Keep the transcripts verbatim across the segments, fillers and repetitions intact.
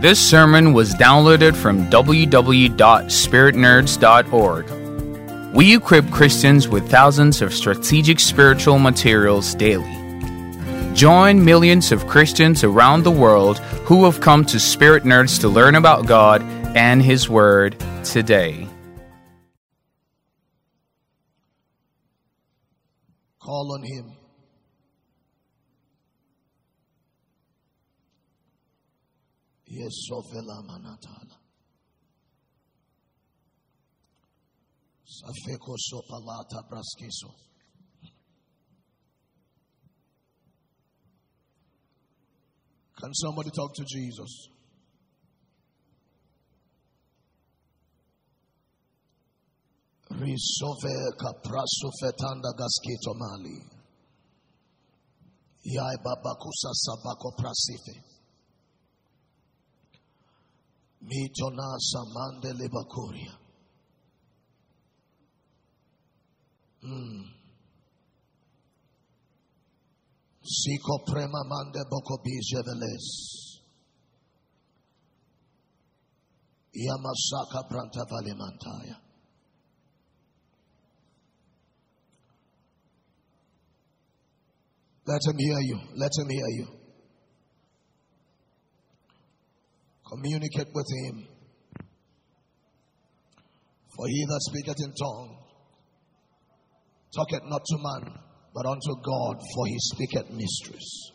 This sermon was downloaded from w w w dot spirit nerds dot org. We equip Christians with thousands of strategic spiritual materials daily. Join millions of Christians around the world who have come to Spirit Nerds to learn about God and His Word today. Call on Him. Yes, Sofela Manatala. Safeko Sopalata Braskiso. Can somebody talk to Jesus? Risove Kaprasufetanda Gaskito Mali. Yai Babakusa Sabako Prasife. Mitona Samande Libakuria. Hmm. Siko Prema Mande Bokobi Jeveles. Yamasaka Branta Valimantaya. Let him hear you. Let him hear you. Communicate with him. For he that speaketh in tongue talketh not to man, but unto God, for he speaketh mysteries.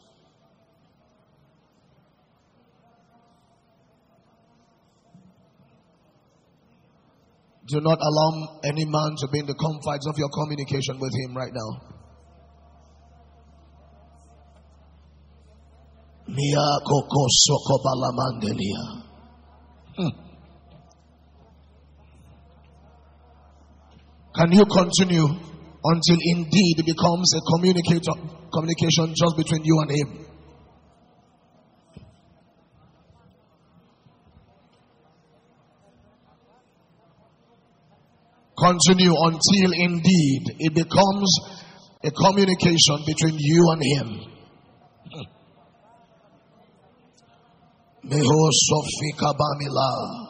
Do not allow any man to be in the confines of your communication with him right now. Mia koko soko balamandelia. Hmm. Can you continue until indeed it becomes a communicator communication just between you and him? Continue until indeed it becomes a communication between you and him. Meho Sofika Bamila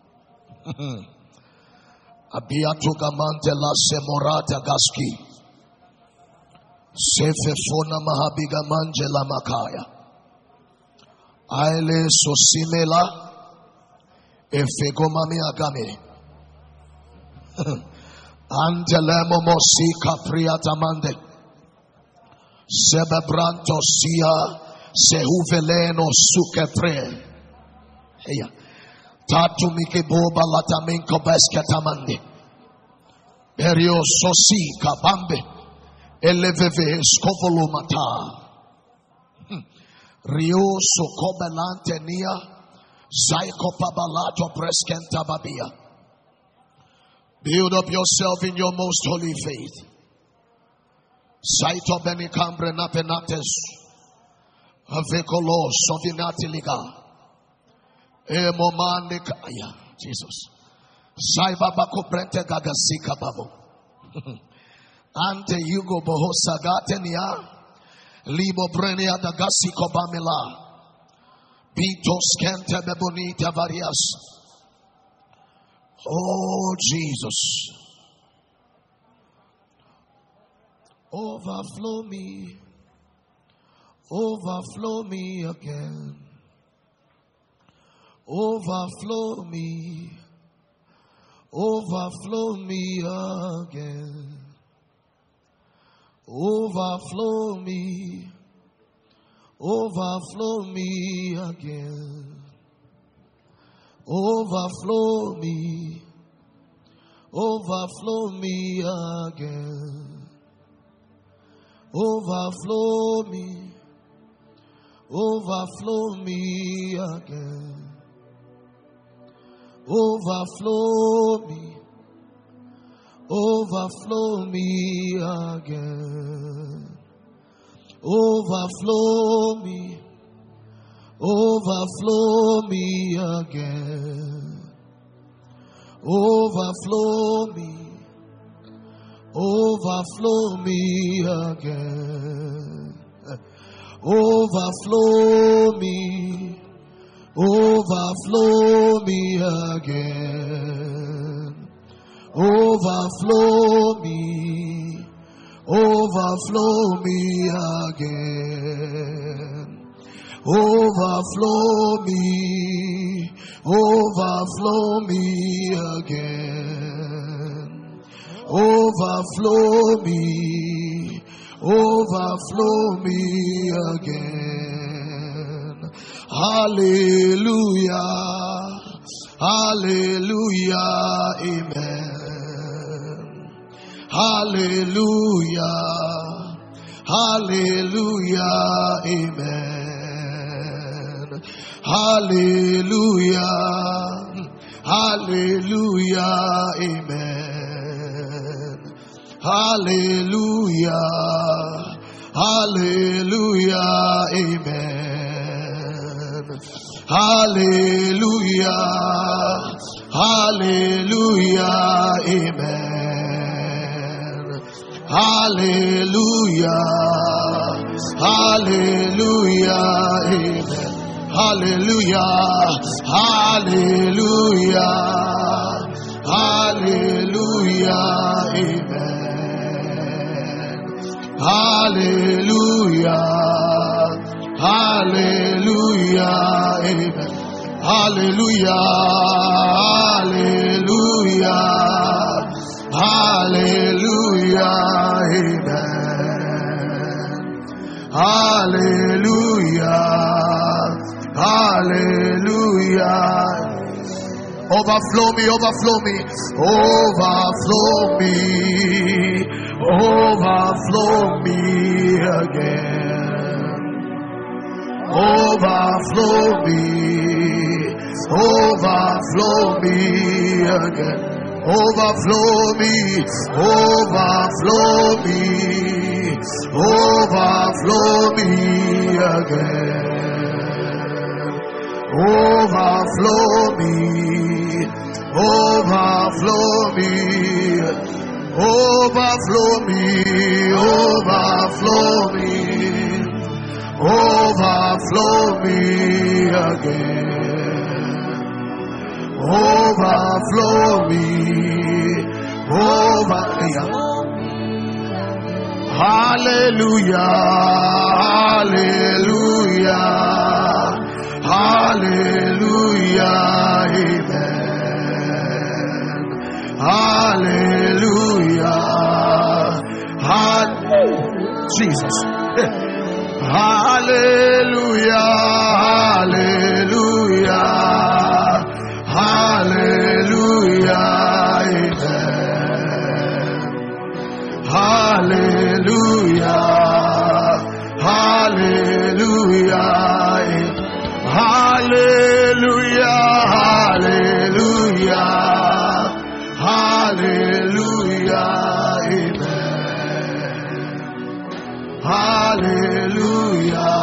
Abiatuga Mantela Semorata Gaski Sefefona Mahabiga Manjela Makaya Aile Sosimela Efegomami Agame Antelemo Mosi Capriata Mande Sebebranto Sia Sehuveleno sukepre. Heya. Tatu mikeboba lataminko besketamande. Berio sosi kabambe. Eleveve skovolo mata. Rio sokobelante nia. Zaiko pabalato preskenta babia. Build up yourself in your most holy faith. Saito benicambre napenates. Avekolo sovinati liga. Emomande kaya. Jesus. Saiba bako brente gagasika babo. Ante yugo boho sagate niya. Libo brenia dagasiko bamila. Bitos kente bebonita varias. Oh Jesus. Overflow me. Overflow me again. Overflow me. Overflow me again. Overflow me. Overflow me again. Overflow me. Overflow me again. Overflow me. Overflow me again. Overflow me. Overflow me again. Overflow me. Overflow me again. Overflow me. Overflow me again. Overflow me. Overflow overflow me again. Overflow me, overflow me again. Overflow me, overflow me again. Overflow me, overflow me again. Hallelujah, hallelujah, amen. Hallelujah, hallelujah, amen. Hallelujah, hallelujah, amen. Hallelujah, hallelujah, amen. Hallelujah, hallelujah, amen. Hallelujah, hallelujah, amen. Hallelujah, hallelujah, hallelujah, amen. Hallelujah, hallelujah, amen. Hallelujah, hallelujah, hallelujah, amen. Hallelujah, hallelujah. Overflow me, overflow me, overflow me, overflow me again. Overflow me, overflow me again. Overflow me, overflow me, overflow me again. Overflow me, overflow me, overflow me, overflow me, overflow me again. Overflow me, overflow me. Hallelujah, hallelujah, hallelujah, amen. Hallelujah, hallelujah, Jesus. Hallelujah, hallelujah, hallelujah, amen. Hallelujah, hallelujah, amen. Hallelujah, hallelujah, hallelujah, amen. Hallelujah,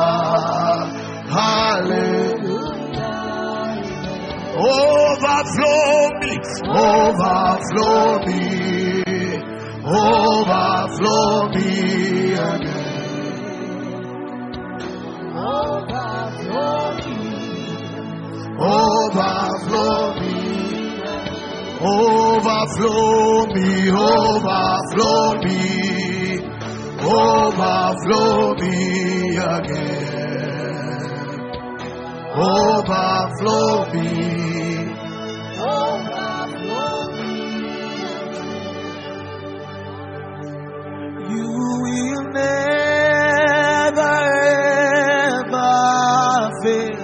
hallelujah. Overflow me, overflow me, overflow me again. Overflow me, overflow me, overflow me, overflow me, overflow me again. Overflow me, overflow me. You will never ever fail.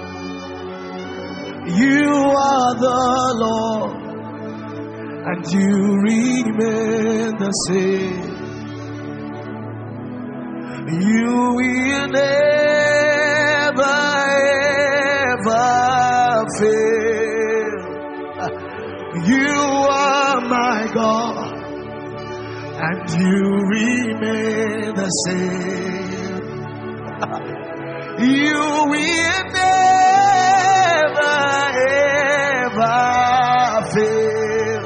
You are the Lord, and you remain the same. You will never ever fail. You are my God, and you remain the same. You will never ever fail.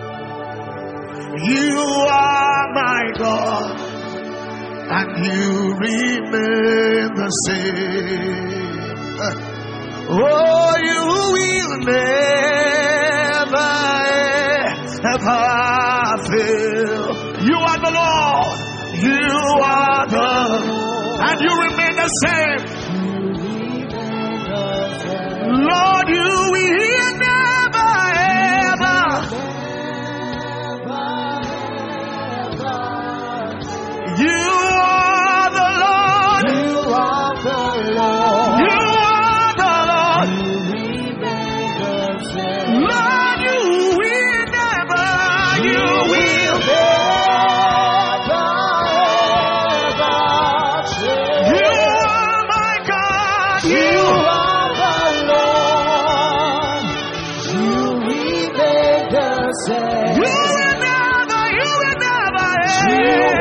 You are my God, and you remain the same. Oh, you never ever fail. You are the Lord. You are the, and you remain the same. Lord, you will never ever. You are the Lord. You are the Lord. You are the Lord. Lord, you will never. You will never ever change. You are my God. You are the Lord. You remain the same. You will never. You will never ever.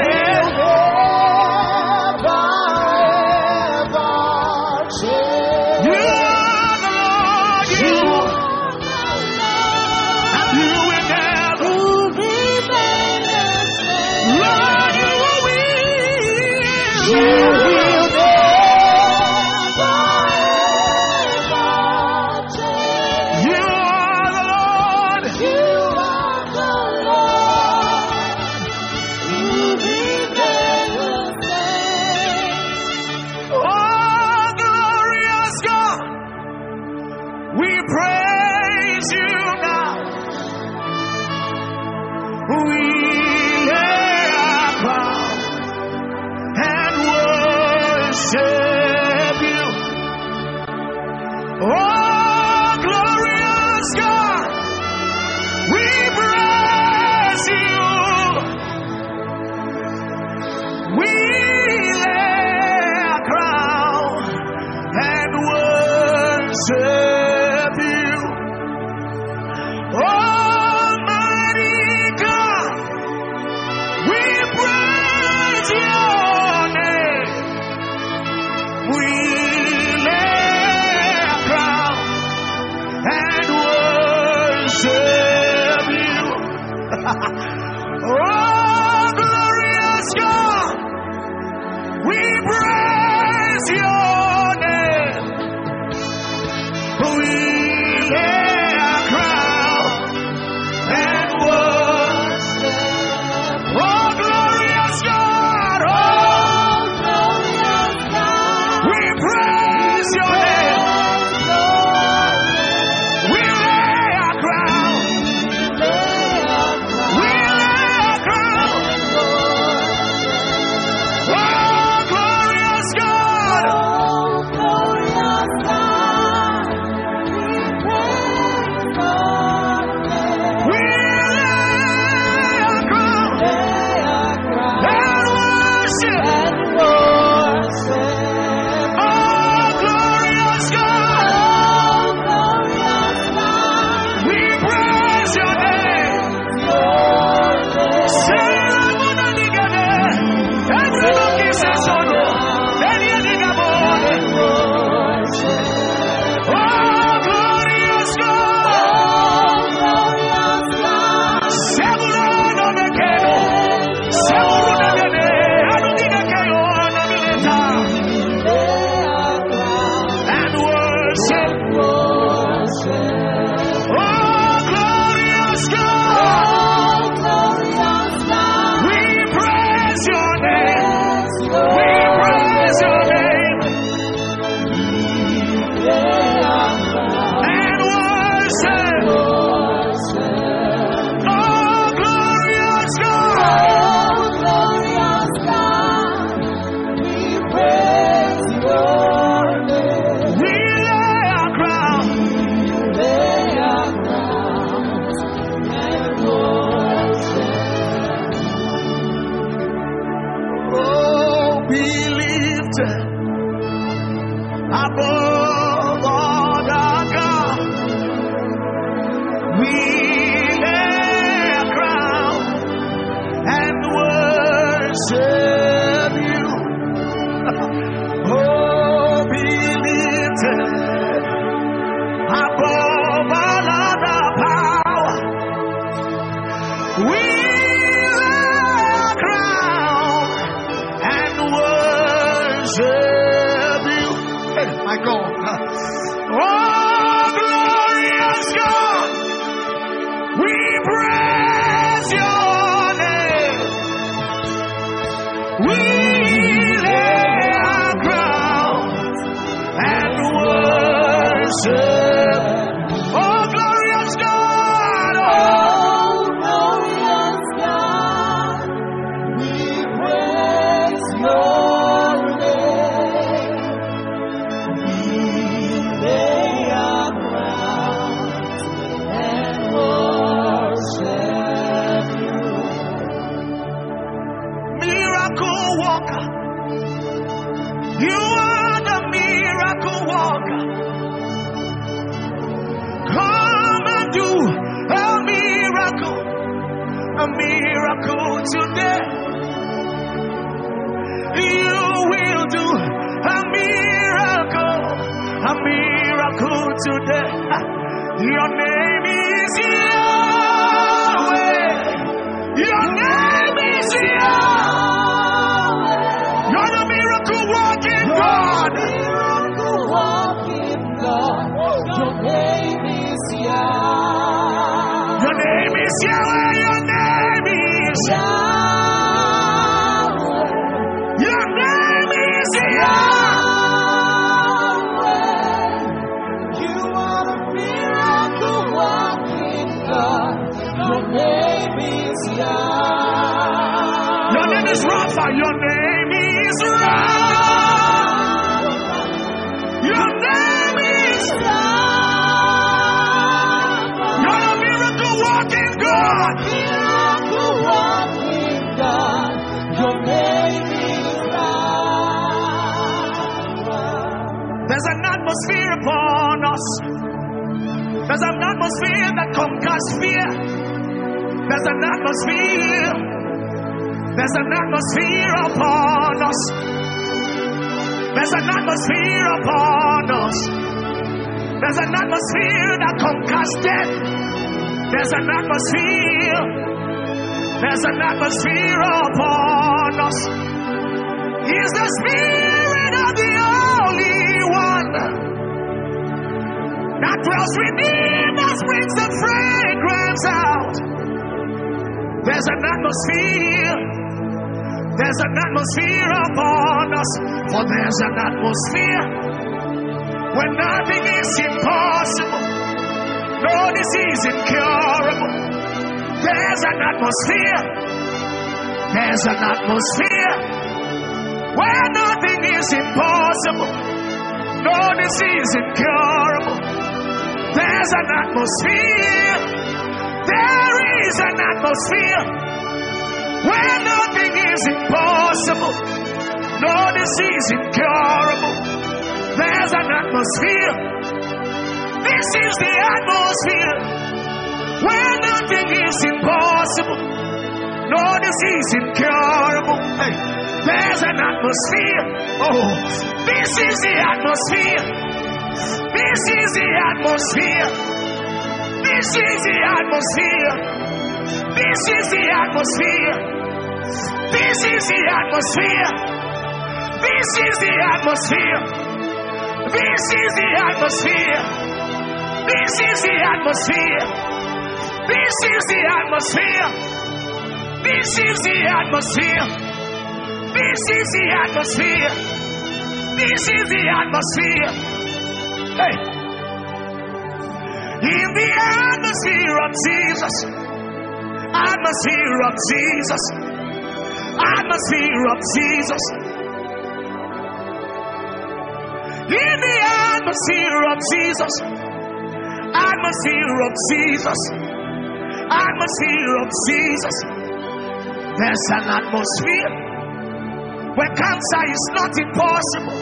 worship. Oh, glorious God. Oh, glorious God. We praise your name. We lay our crowns and worship you. Miracle worker. You are the miracle worker. Come and do a miracle, a miracle today. You will do a miracle, a miracle today. Your name is Yahweh. Your name is Yahweh. You're the miracle working God. Miracle working God. Your name is Yahweh. Your name is Yahweh. Your name is Yahweh. Your name is Yahweh. You are the miracle working God. Your name is Yahweh. Your name is Rapha. Your name is Rapha. Your name is Rapha. You're a miracle working God. Miracle working God. Your name is Rapha. There's an atmosphere upon us. There's an atmosphere that conquers fear. There's an atmosphere. There's an atmosphere upon us. There's an atmosphere upon us. There's an atmosphere that conquers death. There's an atmosphere. There's an atmosphere upon us. He's the Spirit of the Holy One that dwells within us, brings the fragrance out. There's an atmosphere. There's an atmosphere upon us. For there's an atmosphere where nothing is impossible. No disease incurable. There's an atmosphere. There's an atmosphere where nothing is impossible. No disease incurable. There's an atmosphere. There is an atmosphere where nothing is impossible. No disease incurable. There's an atmosphere. This is the atmosphere where nothing is impossible. No disease incurable. Hey, there's an atmosphere. Oh, this is the atmosphere. This is the atmosphere. This is the atmosphere. This is the atmosphere. This is the atmosphere. This is the atmosphere. This is the atmosphere. This is the atmosphere. This is the atmosphere. This is the atmosphere. This is the atmosphere. This is the atmosphere. Hey. In the atmosphere of Jesus. Atmosphere of Jesus. Atmosphere of Jesus. In the atmosphere of Jesus. Atmosphere of Jesus. Atmosphere of Jesus. There's an atmosphere where cancer is not impossible.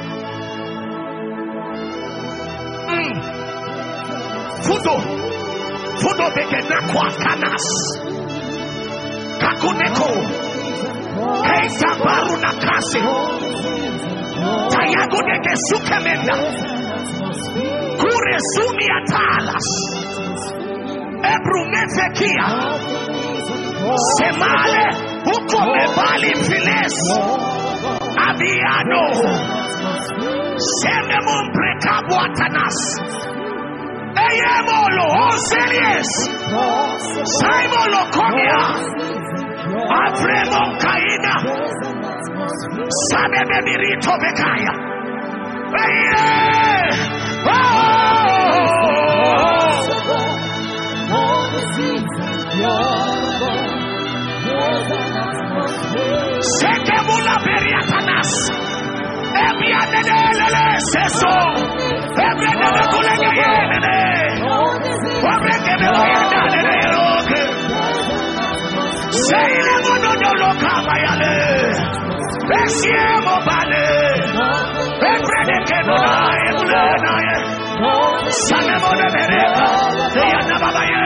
Mm. Fudo. Fudo begenakwa kanas. Kakuneko. Keita baruna kasi. Tayago deke sukemenda. Kure sumi atalas. Ebrumefekia. Semale. Uko mebali files. Abiano. Sememon prekabu atanas. Eyemolo Oselies. Simolo Komia. Afremo Kaina. Sabe Bebirito Bekaya. Eye! Oh! siamo bale. E crede che non hai una. Sanemo de vereka. E andava baie.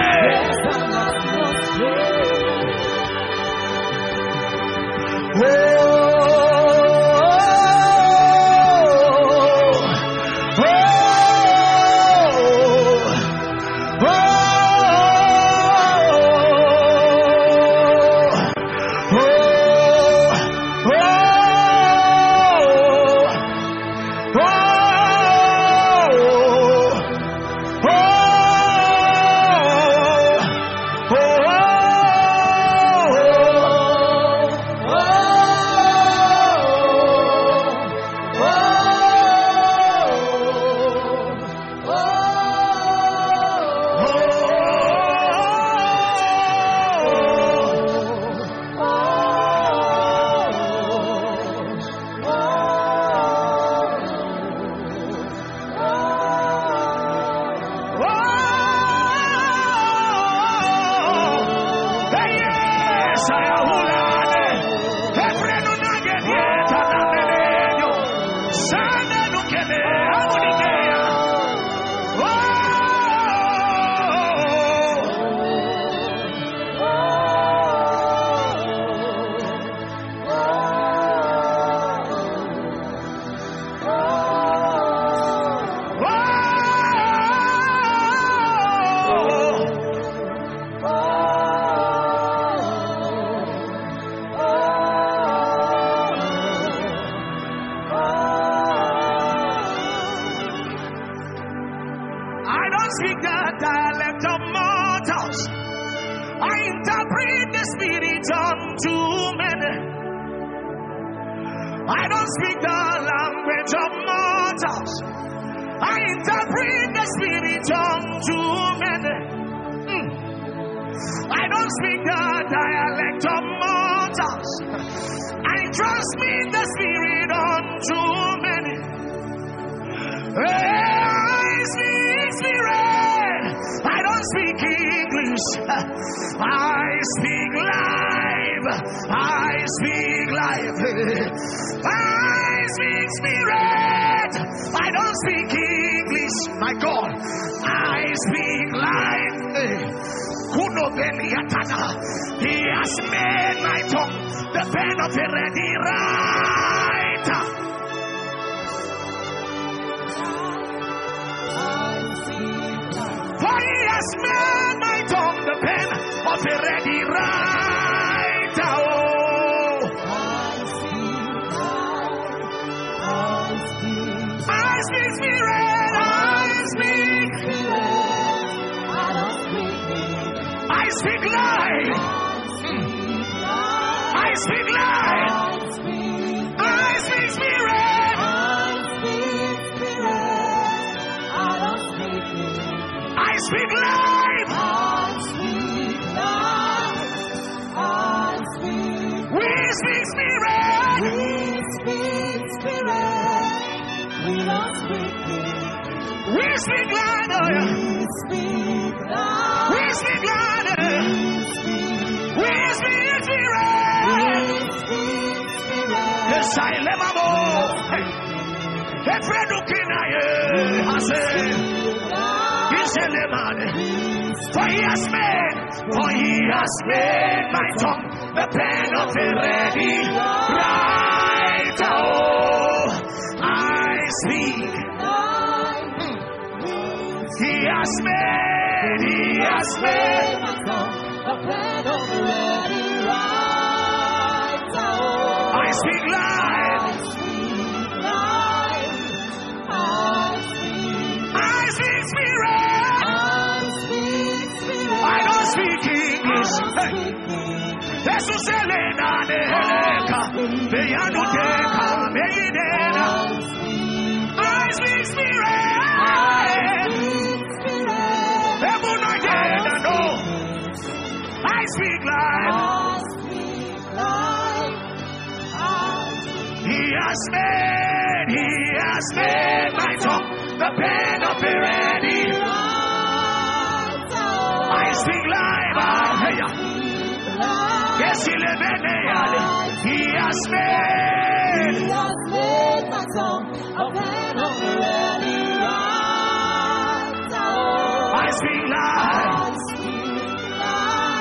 He has made. He has made my song a pen of ready right. I speak life. I speak life.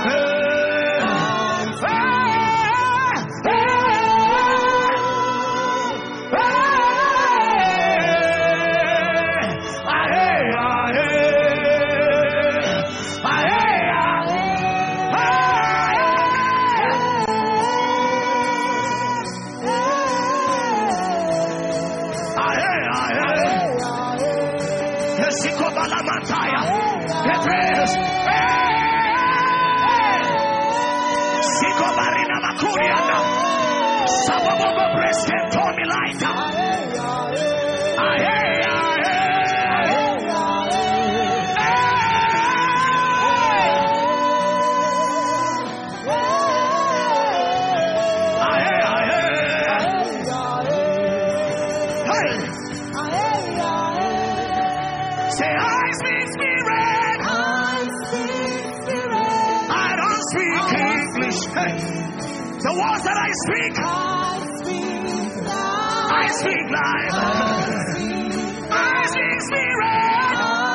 The words that I speak, I speak life. I speak spirit.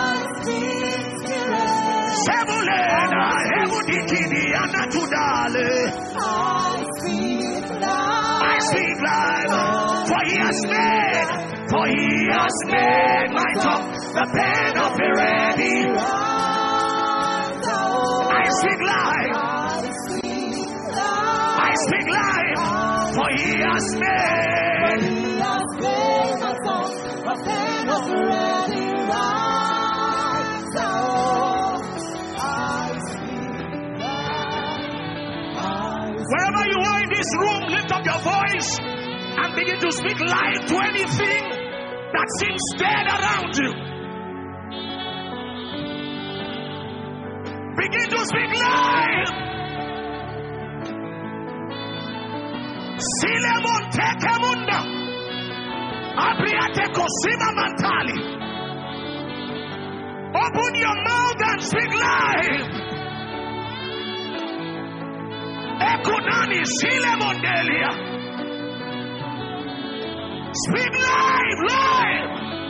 Sebulena, Ebudikini, Anatudale. I speak life. For he has made, for he has made my tongue the pen of the ready. I speak life. I speak life, for he has made. He has made my song a pen of ready right. So I speak life. Wherever you are in this room, lift up your voice and begin to speak life to anything that seems dead around you. Begin to speak life. Silemon tekemunda abriate kosima mantali. Open your mouth and speak life. Ekunani silemon delia. Speak life, life.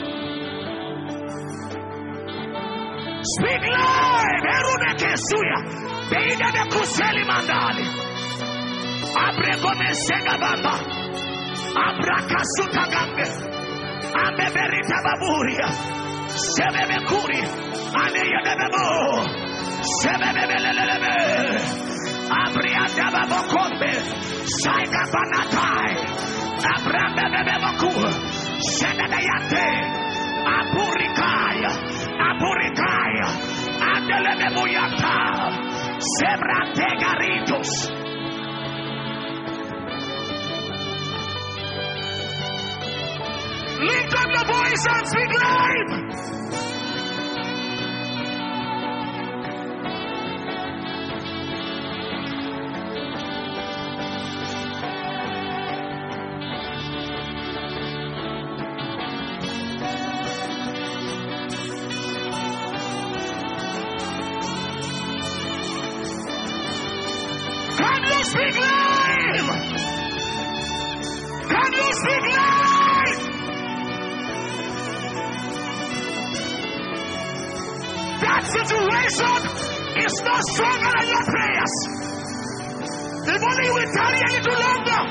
Speak life. Erune kesuya. Beida de kuseli mandali. Abregome segabamba, abrakasuta gambe, ambeberita baburia, sebebekuri, aneyedebebo, sebebebelelebe, abriadababokombe, saigabanatai, abrambebebeboku, sededeyate, aburikaya, aburikaya, adelebebuyata, sebrategaritos. Lift up your voice and speak life. Can you speak life? Can you speak life? That situation is not stronger than your prayers. If only you will tarry a little longer.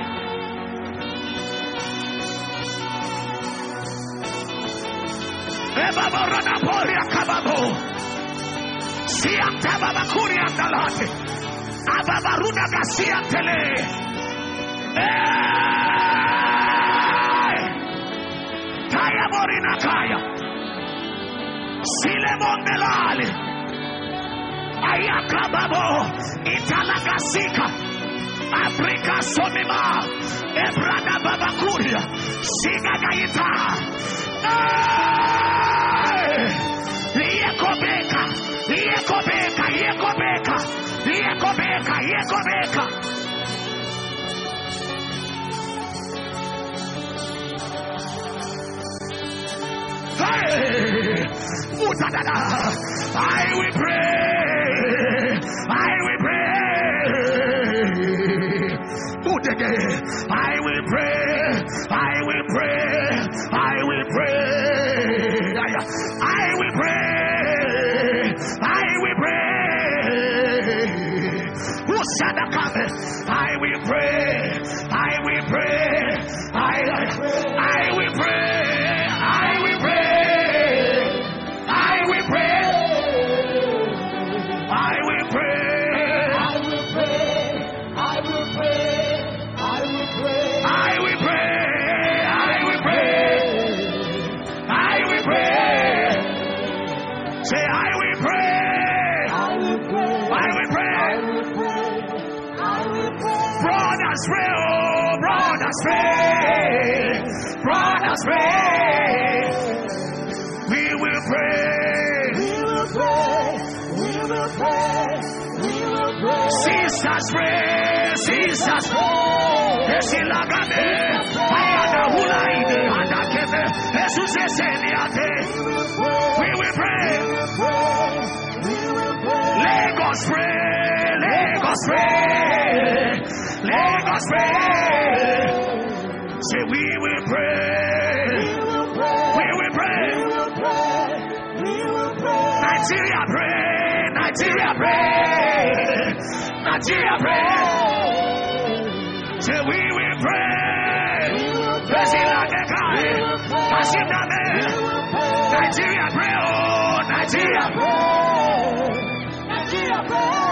Ebaboranaporia kababo. Siantababakuri andalate. Ababaruna gasiantele. Kaya morina kaya. Silemon delali. Ayakababo. Italagasika. Afrika sonima. Ebrada babakuria. Siga gaita. Yekobeka. Yekobeka. Yekobeka. Yekobeka. Yekobeka. Hey, I will pray. I will pray. I will pray. I will pray. I, I will pray. I will pray. I will pray. I will pray. I will pray. I will pray. I will pray. I will pray. I will pray. I will pray. Say, I will pray. I will pray. I will pray. I will pray. I will pray. Brothers pray, oh, brothers pray. Brothers pray. We will pray. We will pray. We will pray. We will pray. Sisters pray. Sisters pray. Esilagame. Ayana hulaide. Anakete. Jesus eseniate. We will pray. We will pray. Lagos pray. Lagos pray. Lagos pray. Say we will pray. We will pray. Nigeria pray. Nigeria pray. Nigeria pray. Say we will pray. Nigeria pray. Oh, Nigeria pray. Nigeria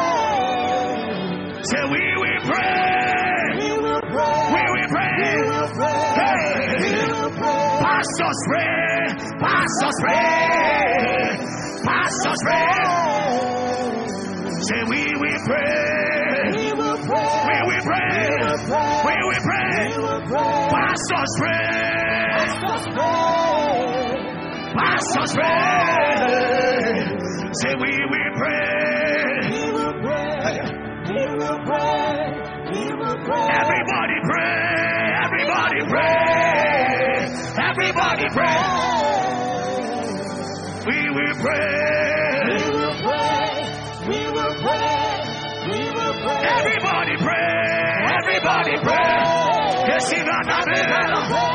pray. Say we will pray. We will pray. We will pray. We will pray. Hey. We will pray. Pastors pray. Pastors pray. Pastors pray. Say we will pray. We will pray. We will pray. We will pray. We will pray. Pastors pray. Pastors pray. Pastors pray. Say we will pray. We will pray. We will pray. We will pray. Everybody pray. Everybody pray. Everybody pray. We will pray. We will pray. We will pray. We will pray. Everybody pray. Everybody pray. Yes, you got that bell.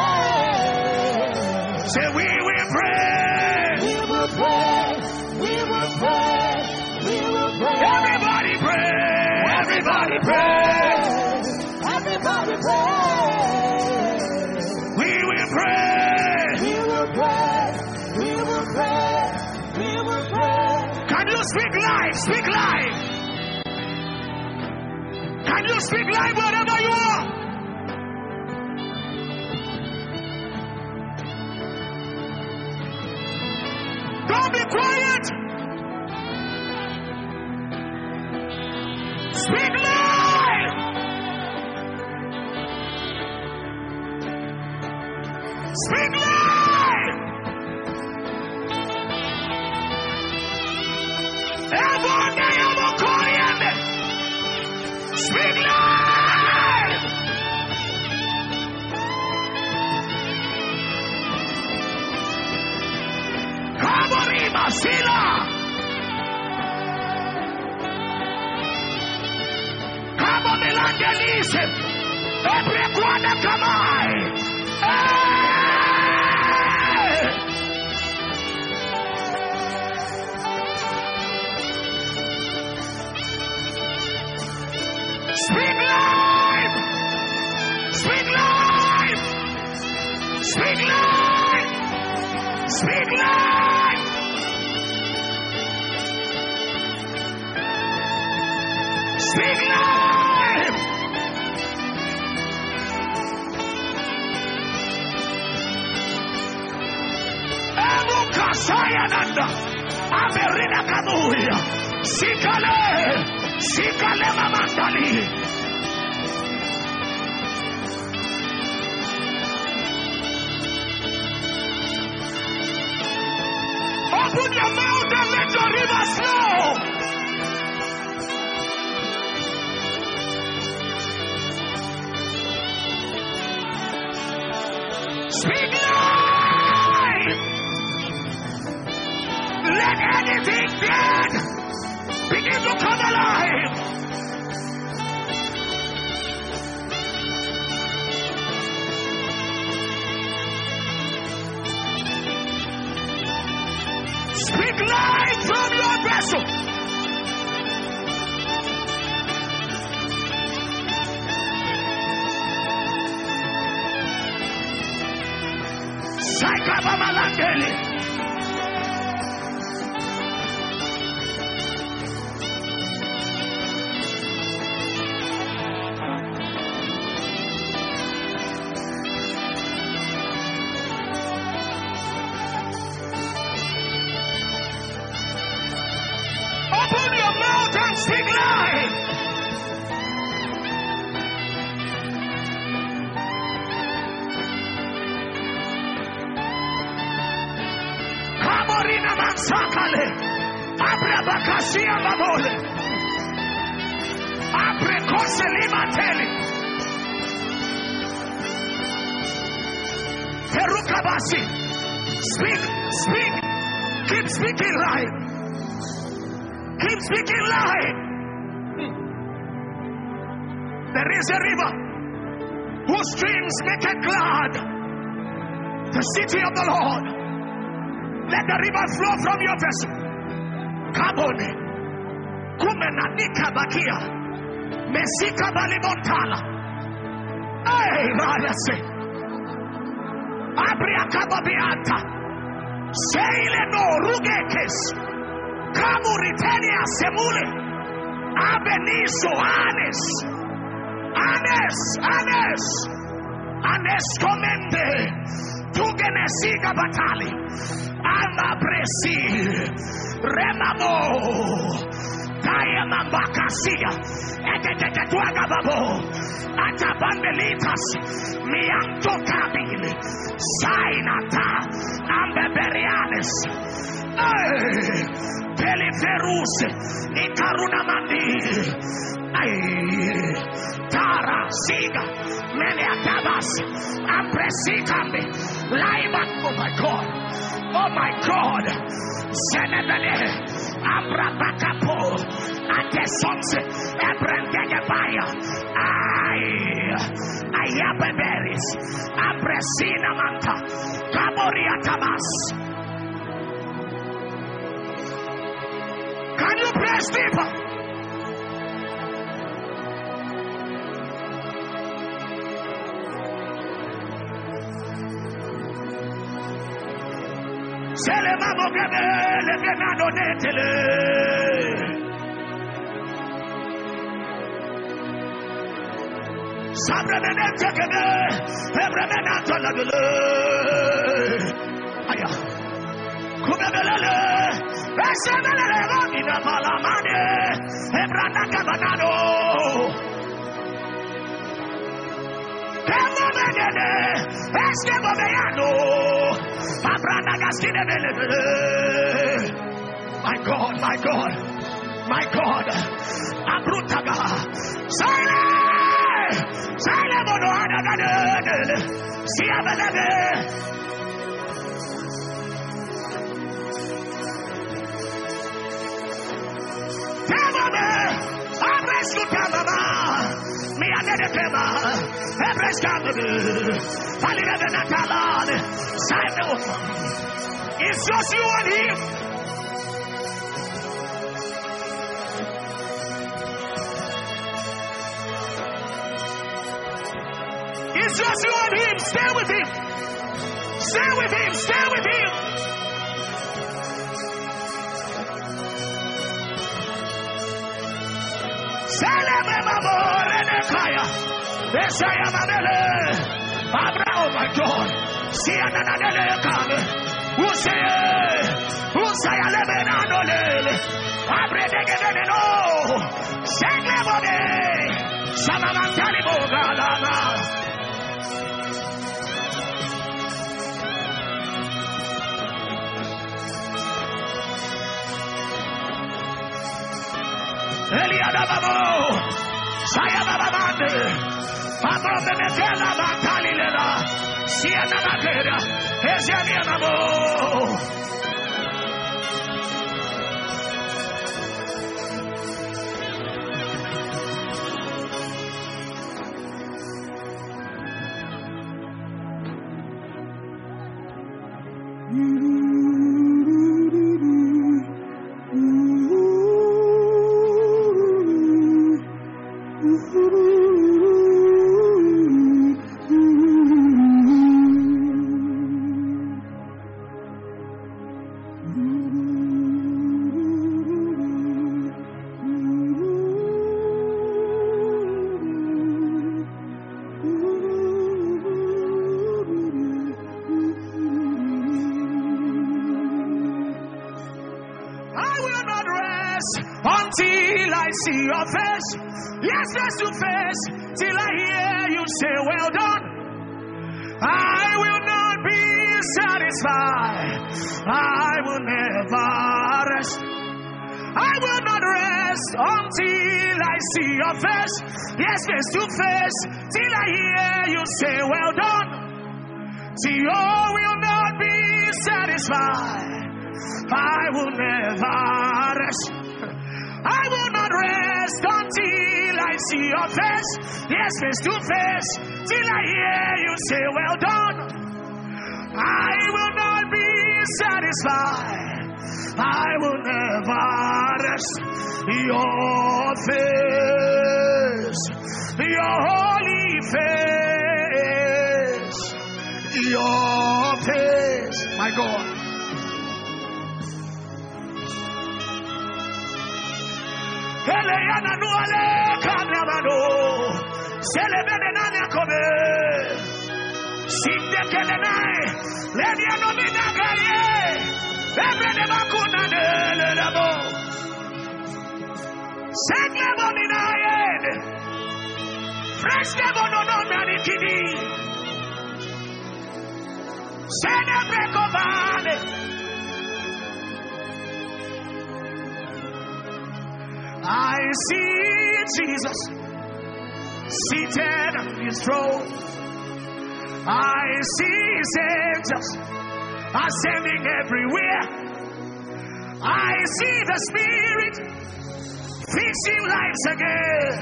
Say we will pray. We will pray. We will pray. We will pray. Everybody pray. Everybody pray. Everybody pray. We will pray. We will pray. We will pray. We will pray. Can you speak live? Speak live. Can you speak live wherever you are? Don't be quiet. Speak live. Speak live. Everybody, I'm calling. Speak live. Come on, Masila. Come on, Evangelism. Everyone, come on. Speak live! Speak live! Speak live! Speak live! Speak live! Emuka Sayananda Amerina Kamuya Sikale Sikale Mamandali. Open your mouth and let your river flow. Speak life. Let anything dead begin to come alive. Speak life from your vessel. Open your mouth and speak life. Kamorina mansakale. Abre bakasia babole. Abre koselima teli. Terukabasi. Speak, speak. Keep speaking life. Keep speaking life. There is a river whose streams make it glad. The city of the Lord. Let the river flow from your vessel. Kabone. Kumena nika bakia. Mesika balimontala. Hey, Rayase. Abria kababiata. Seile no rugekes. Kamuritenia semule. Abeniso anes. Anes. Anes. Anes komende. Tugenesiga batali. Ama presi. Remamo. Kaya mambakasia. Etetetetuaga babo. Atabandelitas. Mianto kabili. Sainata. Ambeberianes. Ay. Peliferuse. Ikaruna mandi. Ay. Tara. Siga. Mene atabas. Ampresikambi. Laiba. Oh my God. Oh my God. Senebele. Abrabakapo. Atesonse. Ebrengegabaya. Ay. Ayabeberis. Apresina manta. Kamoria tabas. Can you press deeper? Sele mamo gebe le genano netele. Sabre menete gebe, ebre menato la gele. Aya, kumebelele, esebelele vagina malamane, ebranda gabanado. Kemo menene, eskemo meyano. My God, my God, my God, Abrutaga, Silence, Silence, Mono Adagade, Siabelebe. Tamame, Abrescutamama, Mianedekema, Abrescamabe, Palidaganatalan, Simon. It's just you and him. It's just you and him. Stay with him. Stay with him. Stay with him. Oh my God. See another come. Who say, who say, I live in Anole? I bring it no. Send them away. Samama Talibo Galama. Eliada Babo. Sayababande. Pablo Benetela Batalila. Siana Magera. Ezania Babo. until I see your face. Yes, face to face, till I hear you say, well done. I will not be satisfied. I will never rest. I will not rest until I see your face. Yes, face to face, till I hear you say, well done. See, you will not be satisfied. I will never rest. I will not rest until I see your face. Yes, face to face, till I hear you say, well done. I will not be satisfied. I will never rest. Your face, your holy face, your face, my God. Eleyana nuale kamyamano, selebene nanya kobe, sinde kelenai, lediano minagaye, ebene bakuna nelebo, segle boninaye, fresh debo no no nani kidi, sene brekovane. I see Jesus seated on his throne. I see his angels ascending everywhere. I see the Spirit fixing lives again.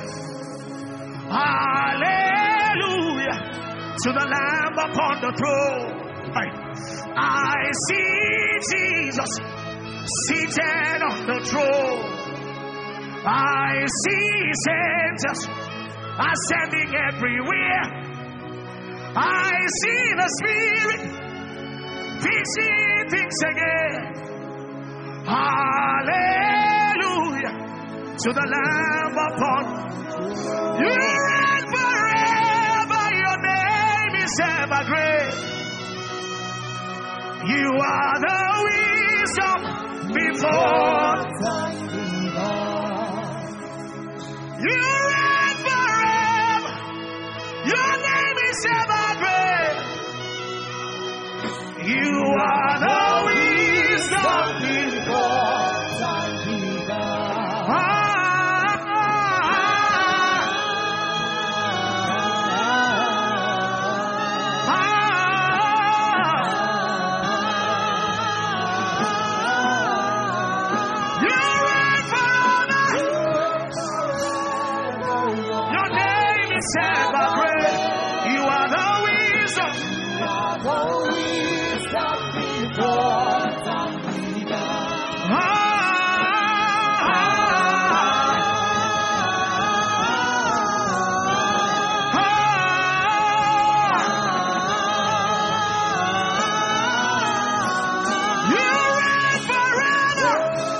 Hallelujah to the Lamb upon the throne. I see Jesus seated on the throne. I see his angels ascending everywhere. I see the Spirit fixing things again. Hallelujah to the Lamb upon. You reign forever. Your name is ever great. You are the wisdom before time. You reign forever. Your name is ever great. You are the wisdom before time began. Ah, ah, ah, ah. You reign forever. Your name is ever great. You are the wisdom. You are the wisdom before time began. Ah, ah, ah. You reign forever.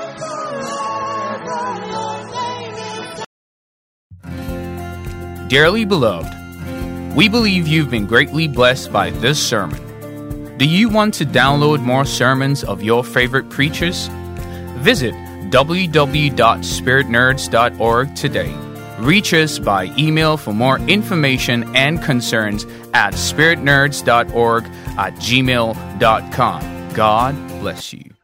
Dearly beloved, we believe you've been greatly blessed by this sermon. Do you want to download more sermons of your favorite preachers? Visit w w w dot spirit nerds dot org today. Reach us by email for more information and concerns at spirit nerds dot org at gmail dot com. God bless you.